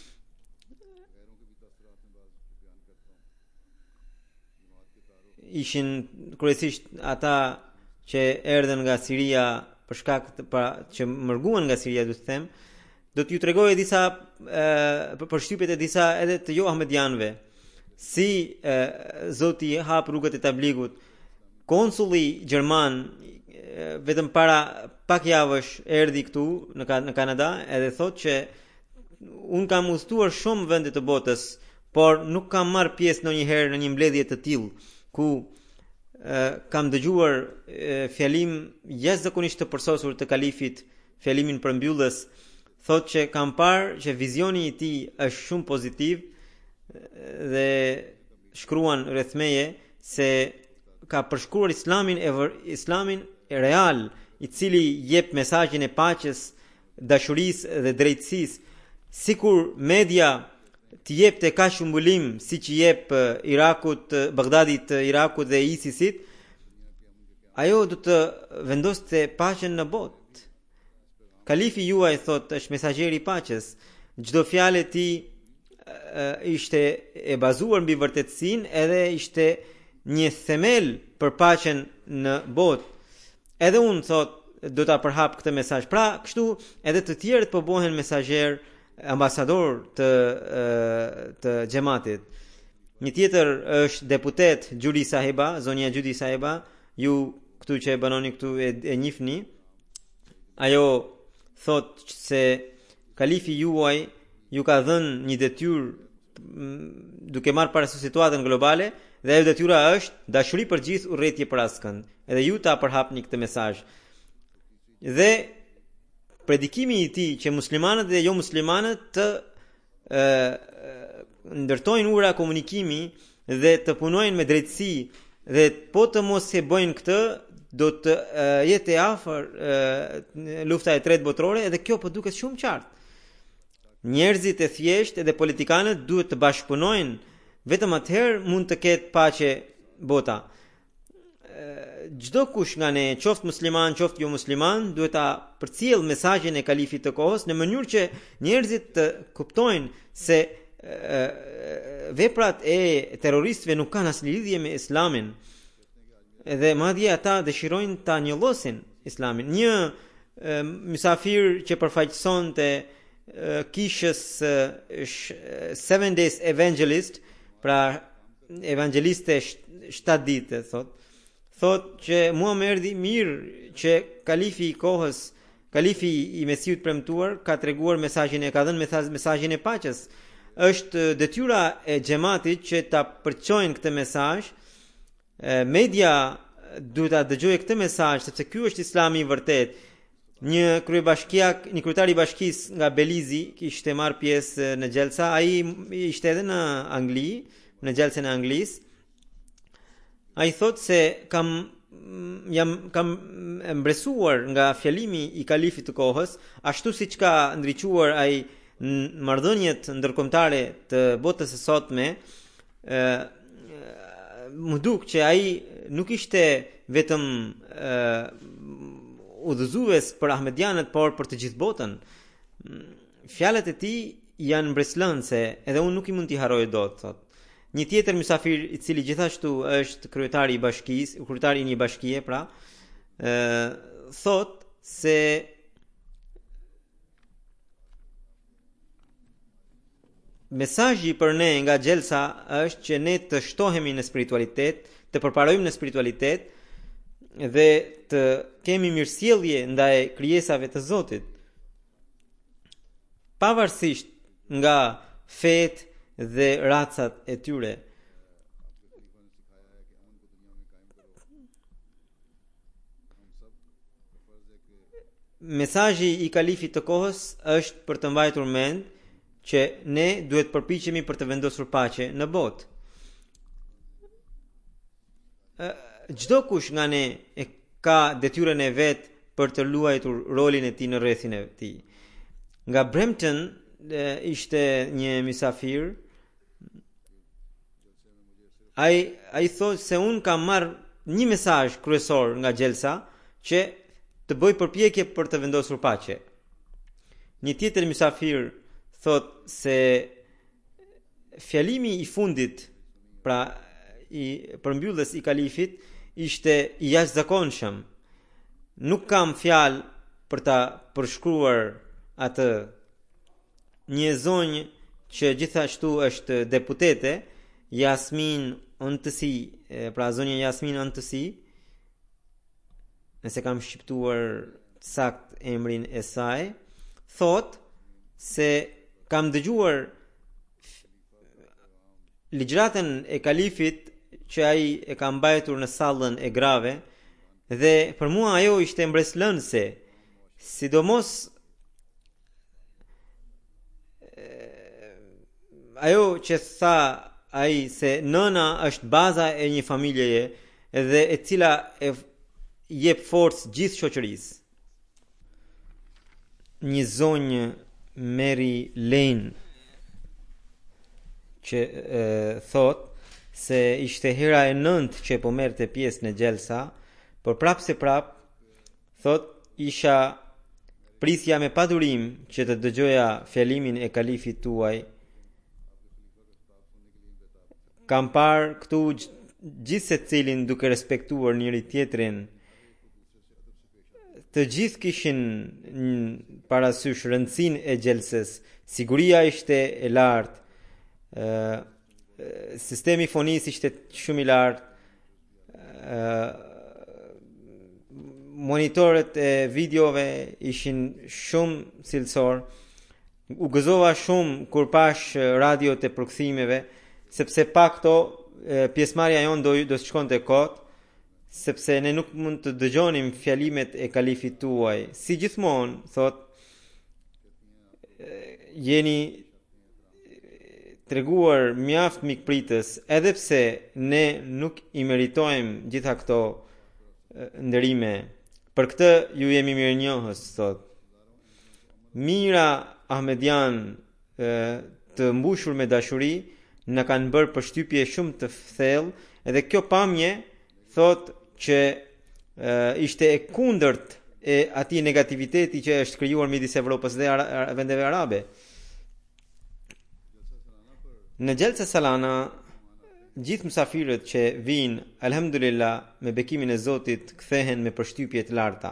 Ishin kryesisht ata që erdhen nga Siria për shkak që mërguan nga Siria, do të them. Do t'ju tregoj disa përshtypjet e disa edhe të jo ahmedianëve. Si Zoti hap rrugët e tabligut. konsulli gjerman vetëm para pak javësh erdhi këtu në Kanada edhe thotë që un kam udhëtuar shumë vende të botës, por nuk kam marrë pjesë ndonjëherë në një mbledhje të tillë ku kam dëgjuar fjalim jashtëzakonisht të përsosur të kalifit, fjalimin përmbyllës. Thotë që kam parë që vizioni i tij është shumë pozitiv dhe shkruan rreth meje se ka përshkruar islamin e real, i cili jep mesazhin e paqes, dashurisë dhe drejtësisë, sikur media të jepte kaq mbulim siç i jep Irakut, Bagdadit, Irakut dhe ISIS-it, ajo do të vendoste paqen në botë. Kalifi juaj thotë është mesazheri i paqes. Çdo fjalë e tij ishte e bazuar mbi vërtetësinë edhe ishte një themel për paqen në botë. Edhe unë thotë do ta përhap këtë mesazh. Pra, kështu edhe të tjerët po bëhen mesazher, ambasador të xhamatit. Një tjetër është deputet Judy Sahiba, zonja Judy Sahiba, ju këtu që e banoni këtu e njihni. Ajo thot se kalifi juaj ju ka dhënë një detyrë duke marrë parasysh situatën globale dhe ajo detyra është dashuri për gjithë, urrëtie për askënd. Edhe ju ta përhapni këtë mesazh. Dhe predikimi i tij që muslimanët dhe jo muslimanët të ndërtojnë ura komunikimi dhe të punojnë me drejtësi dhe po të mos e bëjnë këtë do të jetë e afër lufta e tretë botërore, edhe kjo po duket shumë qartë. Njerëzit e thjeshtë dhe politikanët duhet të bashkëpunojnë, vetëm atëherë mund të ketë paqe bota. Çdo kush nga ne, qoftë musliman, qoftë jo musliman, duhet ta përcjell mesazhin e kalifit të kohës në mënyrë që njerëzit të kuptojnë se veprat e terroristëve nuk kanë asnjë lidhje me islamin. Edhe madje ata dëshirojnë ta njollosin islamin. Një mysafir që përfaqësonte kishës Seven Days Evangelist, pra evangeliste 7 ditë, thot që mua më erdhi mirë që kalifi i kohës, kalifi i Mesiut premtuar ka treguar mesazhin, ka dhënë mesazhin e paqes. Është detyra e xhamatit që ta përçojnë këtë mesazh. Media duhet ta dëgjojë këtë mesazh sepse ky është Islami i vërtet. Një kryetari i bashkisë nga Belizi kishte marrë pjesë në xhelsa, ai ishte edhe në Angli, në xhelsën e Anglisë. Ai thotë se kam mbresuar nga fjalimi i kalifit të kohës, ashtu siç ka ndriçuar ai marrëdhëniet ndërkombëtare të botës së sotme. Më duk që ai nuk ishte vetëm udhëzues për ahmedianët, por për të gjithë botën. Fjalët e tij janë mbreslënse, edhe unë nuk i mund t'i harroj dot, thot. Një tjetër mysafir i cili gjithashtu është kryetari i një bashkie, pra, thot se mesazhi për ne nga xhelsa është që ne të shtohemi në spiritualitet, të përparojmë në spiritualitet dhe të kemi mirësjellje ndaj krijesave të Zotit, pavarësisht nga fetë dhe racat e tyre. Mesazhi i kalifit të kohës është për të mbajtur mend që ne duhet përpiqemi për të vendosur paqe në botë. Çdo kush nga ne e ka detyrën e vet për të luajtur rolin e tij në rrethin e tij. Nga Brampton ishte një mysafir. Ai thotë se un kam marr një mesazh kryesor nga xhelsa që të bëj përpjekje për të vendosur paqe. Një tjetër mysafir thot se fjalimi i fundit, pra i përmbyllës i kalifit, ishte i jashtëzakonshëm. Nuk kam fjalë për ta përshkruar atë. Një zonjë që gjithashtu është deputete, Yasmin Ontësi, pra zonja Yasmin Ontësi, nëse kam shqiptuar sakt emrin e saj, thot se kam dëgjuar ligjratën e kalifit që ai e ka mbajtur në sallën e grave dhe për mua ajo ishte mbreslënëse, sidomos ajo që tha ai se nëna është baza e një familjeje dhe e cila e jep forcë gjithë shoqërisë. Një zonjë Mary Lane që thot se ishte hera e 9 që po merrte pjesë në xhelsa, por prap thot isha prisja me padurim që të dëgjoja fjalimin e kalifit tuaj. Kam parë këtu gjithë secilin duke respektuar njëri tjetrin. Të gjithë kishin parasysh rëndësinë e xhelsës, siguria ishte e lartë, sistemi fonisë ishte shumë i lartë, monitorët e videove ishin shumë cilësor. U gëzova shumë kur pash radiot e përkthimeve, sepse pa këto pjesëmarrja jon do të shkonte kot, sepse ne nuk mund të dëgjonim fjalimet e kalifit tuaj. Si gjithmonë, thot, jeni treguar mjaft mikpritës, edhe pse ne nuk i meritojmë gjitha këto nderime. Për këtë ju jemi mirënjohës, thot. Mira Ahmedian të mbushur me dashuri në kanë bërë përshtypje shumë të thellë, edhe kjo pamje thot që ishte e kundërt e atij negativiteti që është krijuar midis Evropës dhe vendeve arabe. Në Xhelsa Salana gjithë mysafirët që vinë, alhamdulillah, me bekimin e Zotit, kthehen me përshtypje të larta.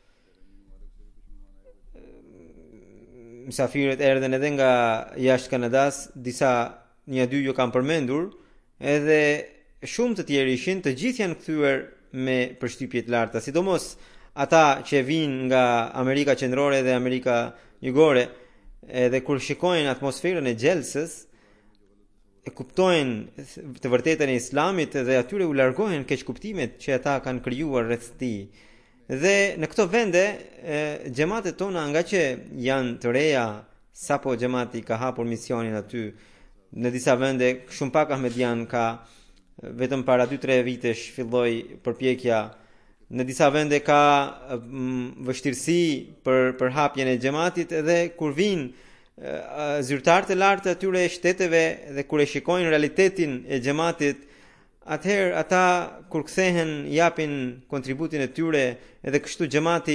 Mysafirët erdhen edhe nga jashtë Kanadas, disa një dy ju kam përmendur, edhe shumë të tjerë ishin, të gjithë janë kthyer me përshtypje të larta, sidomos ata që vinë nga Amerika Qendrore dhe Amerika Jugore, edhe kur shikojnë atmosferën e xhelsës, e kuptojnë të vërtetën e Islamit dhe atyre u largohen keqkuptimet që ata kanë krijuar rreth tij. Dhe në këto vende xhamatet tona, nga që janë të reja, sapo xhamati ka hapur misionin aty, në disa vende shumë pak ahmedian ka, vetëm para 2-3 vitesh filloi përpjekja. Në disa vende ka vështirësi për hapjen e xhamatit, edhe kur vinë zyrtarët e lartë atyre shteteve dhe kur e shikojnë realitetin e xhamatit, atëherë ata kur kthehen japin kontributin e tyre, edhe kështu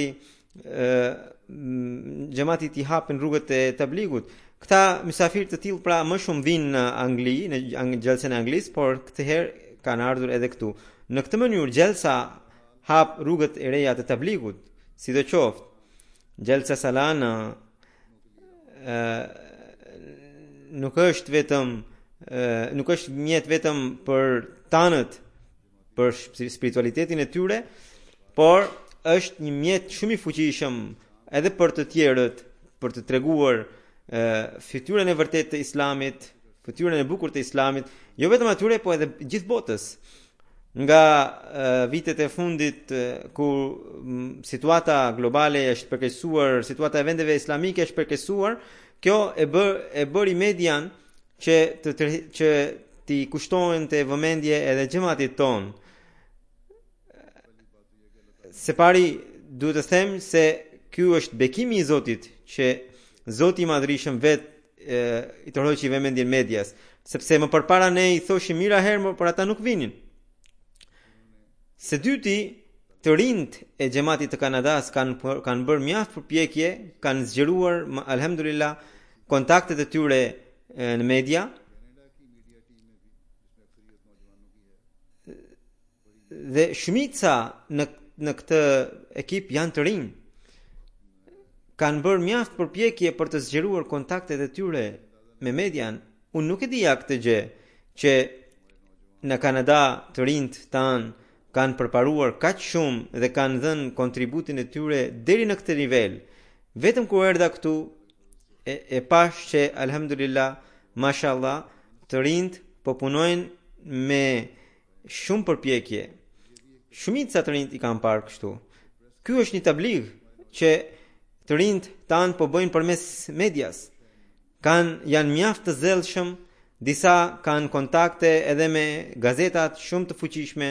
xhamati i hapin rrugët e tabligut. Këta mysafirë të tillë pra më shumë vinë në Angli, në xhelsën e Anglisë, por këtë herë kanë ardhur edhe këtu. Në këtë mënyrë xhelsa hap rrugët e reja të tabligut. Sidoqoftë, Xhelsa Salana nuk është mjet vetëm për tanët, për spiritualitetin e tyre, por është një mjet shumë i fuqishëm edhe për të tjerët, për të treguar fytyrën e vërtetë të Islamit, fytyrën e bukur të Islamit, jo vetëm atyre, po edhe gjithë botës. Nga vitet e fundit, ku situata globale është përkeqësuar, situata e vendeve islamike është përkeqësuar, kjo e bëri median që t'i kushtohen të vëmendje edhe xhamatit ton. Se pari duhet të them se ky është bekimi i Zotit, që Zoti i Madhërisëm vetë i tërhoqi vëmendjen medias, sepse më përpara ne i thoshim mira herë, por ata nuk vinin. Së dyti, të rinjt e xhamatit të Kanadas kanë bërë mjaft përpjekje, kanë zgjeruar, alhamdulillah, kontaktet e tyre në media. Dhe shumica në këtë ekip janë të rinj. Kanë bërë mjaft përpjekje për të zgjeruar kontaktet e tyre me median. Unë nuk e dija këtë gjë, që në Kanada të rinjt tanë kanë përparuar kaq shumë dhe kanë dhënë kontributin e tyre deri në këtë nivel. Vetëm kur erdha këtu e pash që alhamdulillah, mashallah, të rinjt po punojnë me shumë përpjekje. Shumica të rinjt i kanë parë kështu. Ky është një tabligh që të rinjt tanë po bëjnë përmes medias. Janë mjaft të zellshëm, disa kanë kontakte edhe me gazetat shumë të fuqishme,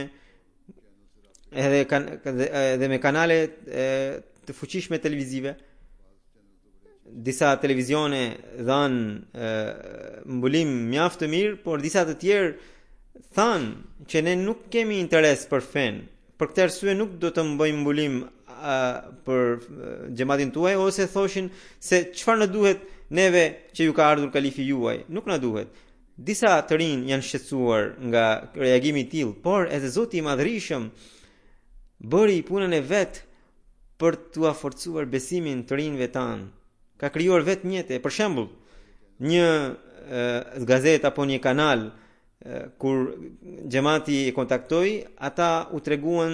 edhe me kanale të fuqishme televizive. Disa televizione dhanë mbulim mjaft të mirë, por disa të tjerë thanë që ne nuk kemi interes për fen. Për këtë arsye nuk do të bëjmë mbulim për xhamatin tuaj, ose thoshin se çfarë na duhet neve që ju ka ardhur kalifi juaj. Nuk na duhet. Disa të rinj janë shqetësuar nga reagimi i tillë, por edhe Zoti i Madhërisëm bëri punën e vet për t'u forcuar besimin të rinjve tanë. Ka krijuar vetë mjete. Për shembull, një gazetë apo një kanal kur xhamati e kontaktoi, ata u treguan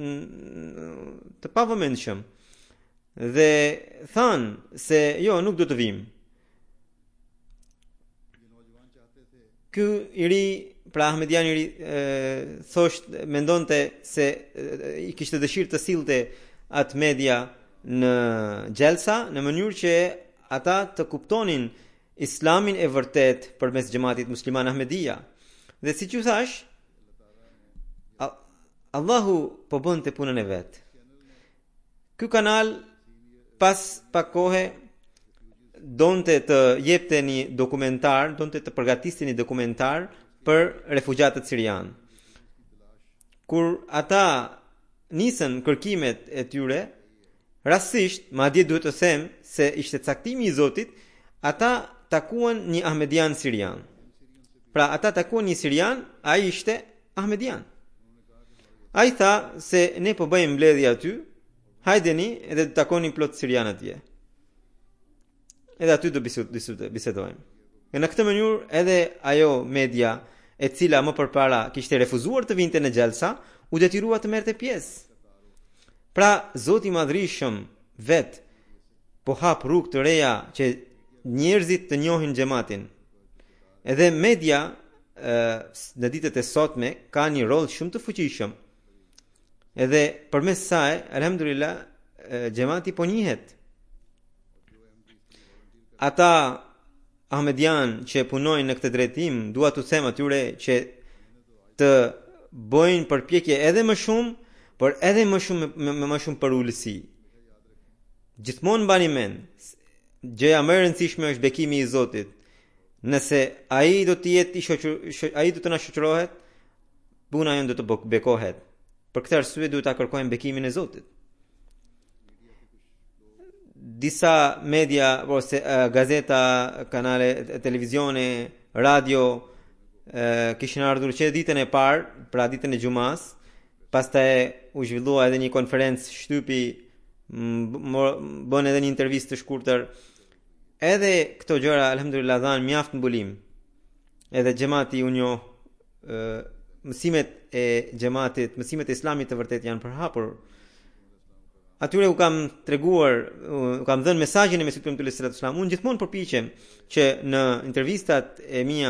të pavëmendshëm dhe thanë se jo, nuk do të vim. Ky i ri, pra Ahmediani i ri, mendonte se i kishte dëshirë të sillte atë media në gjelsa, në mënyrë që ata të kuptonin islamin e vërtet përmes xhamatit musliman Ahmedia. Dhe si që thash, Allahu po bënte punën e vet. Ky kanal pas pak kohe donte të jepte një dokumentar, donte të përgatiste një dokumentar për refugjatët sirian. Kur ata nisën kërkimet e tyre, rastësisht, madje duhet të them se ishte caktimi i Zotit, ata takuan një Ahmedian sirian. Pra ata takuan një sirian, ai ishte Ahmedian. Ai tha se ne po bëjmë mbledhje aty, hajdeni edhe të takoni plot sirian atje. Edhe aty do bisedojmë. E në këtë mënyrë edhe ajo media e cila më përpara kishte refuzuar të vinte në xhelsa, u detyrua të merrte pjesë. Pra Zoti i Madhërisëm vet po hap rrugë të reja që njerëzit të njohin xhamatin. Edhe media në ditët e sotme ka një rol shumë të fuqishëm. Edhe përmes saj, alhamdulillah, xhamati po njihet. Ata Ahmedian që punojnë në këtë drejtim, dua t'u them atyre që të bëjnë përpjekje edhe më shumë, por edhe më shumë për ulësi. Gjithmonë mbani mend, gjëja më e rëndësishme është bekimi i Zotit. Nëse ai do të jetë ai do të na shoqërohet, puna jon do të bekohet. Për këtë arsye duhet ta kërkojmë bekimin e Zotit. Disa media ose gazeta, kanale, televizione, radio kishin ardhur që ditën e parë, pra ditën e xumas, pastaj u zhvillua edhe një konferencë shtypi, bën edhe një intervistë të shkurtër. Edhe këto gjëra alhamdulillah dhanë mjaft mbulim. Edhe xhamati u njoh, mësimet e xhamatit, mësimet e islamit të vërtet janë përhapur. Atyre u kam treguar, u kam dhënë mesazhin e Mesihut Premtues sallallahu alaihi wasallam. Unë gjithmonë përpiqem që në intervistat e mia,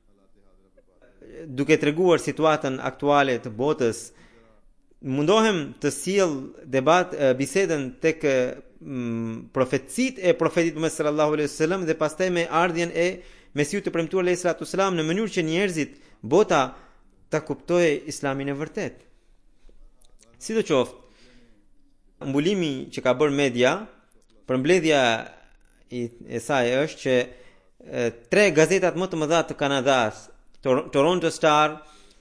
duke treguar situatën aktuale të botës, mundohem të sjell bisedën tek profetësit e profetit Muhammed sallallahu alaihi wasallam dhe pastaj me ardhjen e Mesihut të Premtuar alaihi salatu wasallam, në mënyrë që njerëzit, bota, ta kuptojë islamin e vërtet. Sidoqoftë, mbulimi që ka bërë media, përmbledhja e saj është që 3 gazetat më të mëdha të Kanadas, Toronto Star,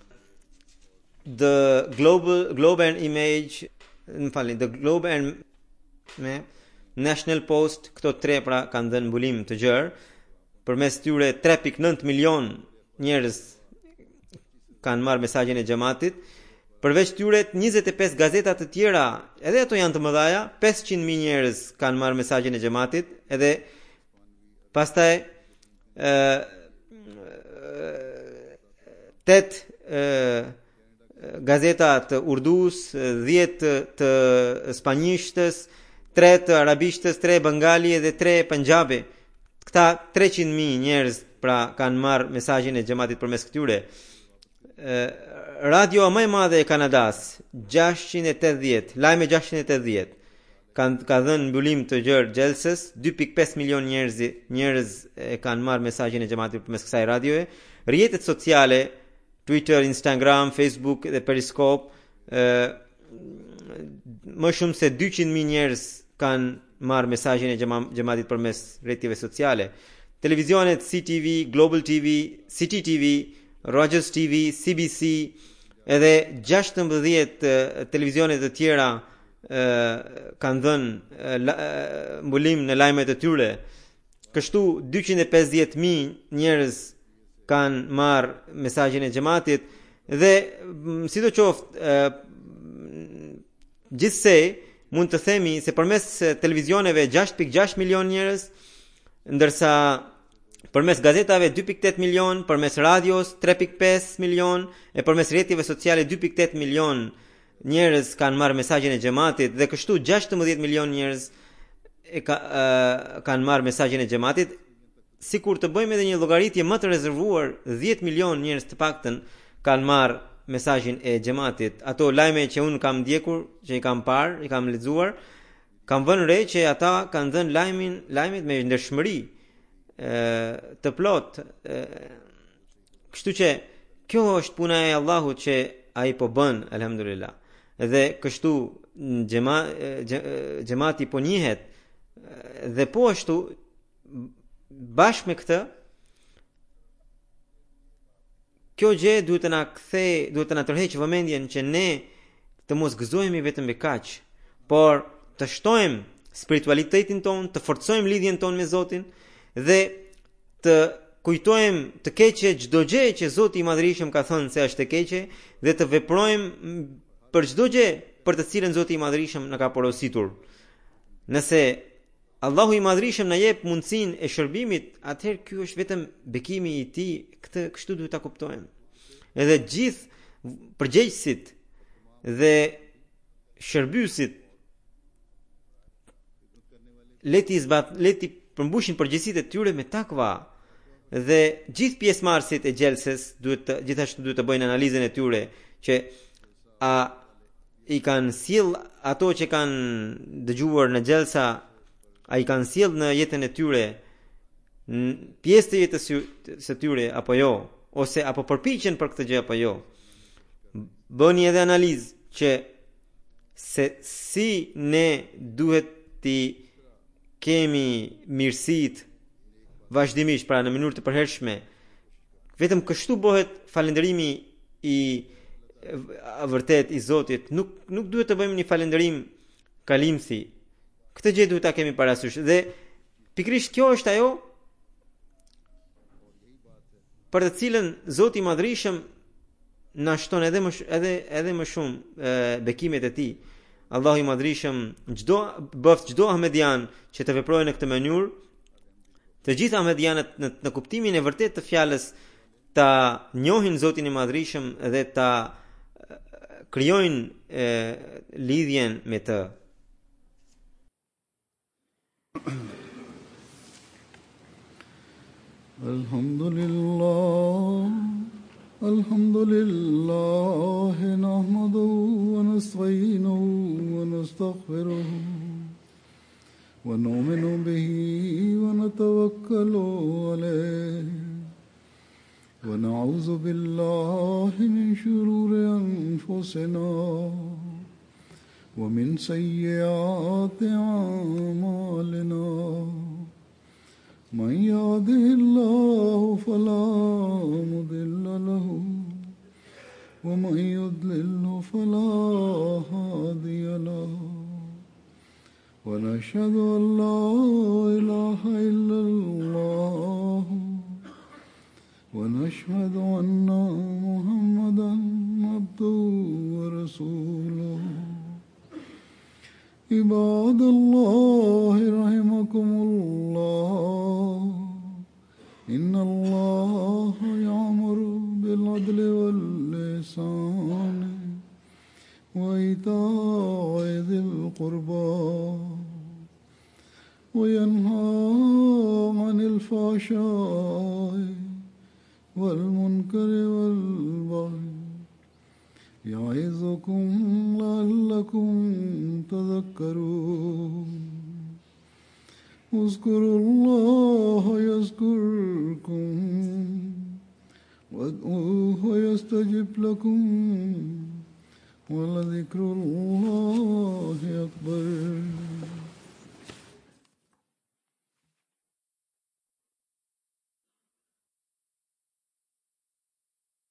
The Globe and Image, The Globe and National Post, këto 3 pra kanë dhënë mbulim të gjerë. Përmes tyre 3.9 milion njerëz kanë marrë mesazhin e xhamatit. Përveç tyre 25 gazeta të tjera, edhe ato janë të mëdha, 500.000 njerëz kanë marrë mesazhin e xhamatit, edhe pastaj 8 gazeta të urdus, 10 të spanjishtës, 3 të arabishtës, 3 bengali dhe 3 punjabi. Këta 300.000 njerëz pra kanë marrë mesazhin e xhamatit përmes këtyre. Radio më e madhe e Kanadas, 680, lajme 680, ka dhënë mbullim të gjerë xhelsës, 2.5 milion njerëz e kanë marrë mesazhin e xhamatit përmes kësaj radioje. Rrjetet sociale, Twitter, Instagram, Facebook dhe Periscope, më shumë se 200.000 njerëz kanë marrë mesazhin e xhamatit përmes rrjeteve sociale. Televizionet CTV, Global TV, City TV, Rogers TV, CBC edhe 16 televizionet të tjera kanë dhënë mbulim në lajmet e tyre. Kështu 250.000 njerëz kanë marrë mesazhin e xhamatit dhe sidoqoftë gjithsej mund të themi se përmes televizioneve 6.6 milion njerëz, ndërsa përmes gazetave 2.8 milion, përmes radios 3.5 milion e përmes rrjeteve sociale 2.8 milion njerëz kanë marrë mesazhin e xhamatit dhe kështu 16 milion njerëz kanë marrë mesazhin e xhamatit. Sikur të bëjmë edhe një llogaritje më të rezervuar, 10 milion njerëz të paktën kanë marrë mesazhin e xhamatit. Ato lajme që un kam ndjekur, që i kam parë, i kam lexuar, kam vënë re që ata kanë dhënë lajmet me ndershmëri të plot. Kështu që kjo është puna e Allahut që ai po bën, alhamdulillah. Dhe kështu xhamati po njihet dhe po ashtu bashkë me këtë, kjo gjë duhet të na kthej, duhet të na tërheqë vëmendjen që ne të mos gëzohemi vetëm me kaq, por të shtojmë spiritualitetin ton, të forcojmë lidhjen ton me Zotin dhe të kujtojmë të keqe çdo gjë që Zoti i Madhërisëm ka thënë se është e keqe dhe të veprojmë për çdo gjë për të cilën Zoti i Madhërisëm na ka porositur. Nëse Allahu i Madhërisëm na jep mundësinë e shërbimit, atëherë ky është vetëm bekimi i tij. Këtë kështu duhet ta kuptojmë. Edhe gjithë përgjegjësit dhe shërbyesit leti përmbushin përgjegjësitë e tyre me takva dhe gjithë pjesëmarrësit e xhelses gjithashtu duhet të bëjnë analizën e tyre që a i kanë sjell ato që kanë dëgjuar në xhelsa, a i kanë sjell në jetën e tyre, pjesë të jetës së tyre apo jo, ose apo përpiqen për këtë gjë apo jo. Bëni edhe analizë që se si ne duhet të kemi mirësitë vazhdimisht, pra në mënyrë të përhershme. Vetëm kështu bëhet falënderimi i vërtet i Zotit. Nuk duhet të bëjmë një falënderim kalimsi. Këtë gjë duhet ta kemi parasysh. Dhe pikërisht kjo është ajo për të cilën Zoti i Madhërisëm na shton edhe më shumë bekimet e tij. Allahu i Madhërisëm çdo ahmedian që të veprojë në këtë mënyrë, të gjithë ahmedianët në kuptimin e vërtet të fjalës ta njohin Zotin i Madhërisëm dhe ta krijojnë lidhjen me të. Alhamdulillah nahmaduhu wa nasta'inuhu wa nastaghfiruhu wa nu'minu bihi wa natawakkalu alayhi wa na'udzu billahi min shururi anfusina wa min sayyiati a'malina. من يهده الله فلا مضل له ومن يضلل فلا هادي له ونشهد أن لا إله إلا الله ونشهد أن محمدا عبده ورسوله. عباد الله رحمكم الله إن الله يأمر بالعدل والإحسان وإيتاء ذي القربى وينهى عن الفحشاء والمنكر والبغي يعظكم لعلكم تذكرون اذكروا الله يذكركم وادعوه يستجب لكم ولذكر الله أكبر